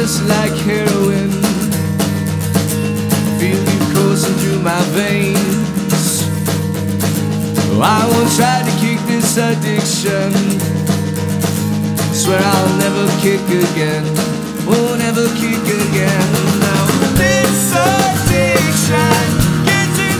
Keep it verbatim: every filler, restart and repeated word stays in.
just like heroin. Feel you coursing through my veins. Oh, I won't try to kick this addiction. Swear I'll never kick again. Won't ever kick again. Now this addiction